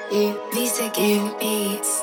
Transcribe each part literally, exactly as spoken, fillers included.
и Visa Gang Beats.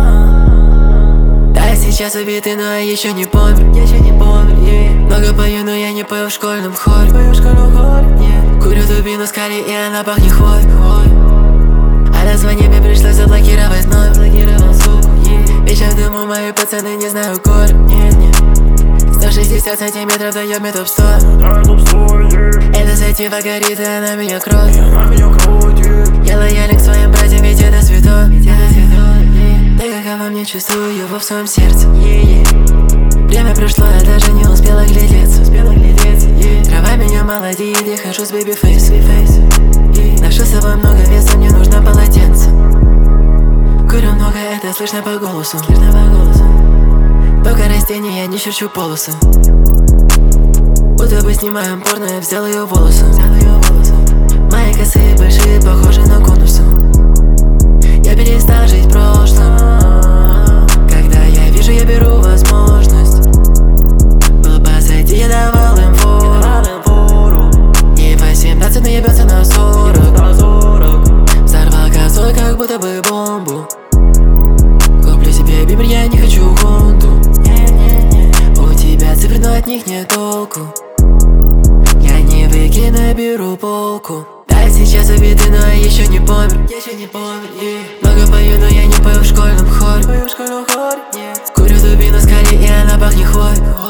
Да, сейчас убитый, но я еще не помер, еще не помер, yeah. Много пою, но я не пою в школьном хоре, пою в школьном хоре, yeah. Курю дубину с кали, и она пахнет хвой, а название мне пришлось заблокировать вновь, блокировал звук, yeah. Вечно в дыму мои пацаны, не знаю корь, yeah, yeah. сто шестьдесят сантиметров дает мне топ сто, yeah. Это сатива горит, и она меня кроет, yeah. Я лоялен к своим братьям, ведь это святой, ведь это святой, yeah. Ты как во мне чувствую его в своем сердце, yeah, yeah. Время пришло, я даже не успела глядеться, успела глядеться, yeah. Трава меня молодеет, я хожу с бэби-фейс, yeah. Ношу с собой много веса, мне нужно полотенце. Курю много, это слышно по голосу, слышно по голосу. Только растения, я не черчу полосы. Будто бы снимаем порно, я взял ее волосы, взял ее волосы. Мои косые большие, похожи на конусы. Я перестал жить прошлым. Когда я вижу, я беру возможность. Был позади, я давал им фору. И восемнадцать наебется на сорок. Взорвал косой, как будто бы бомбу. Куплю себе бибер, я не хочу хонду. У тебя цифры, но от них нет толку. Я не выкину, беру полку. Да, сейчас убитый, но я еще не помер, еще не помер, yeah. Много пою, но я не пою в школьном хоре, пою в школьном хоре, yeah. Курю дубину с кали, и она пахнет хвой.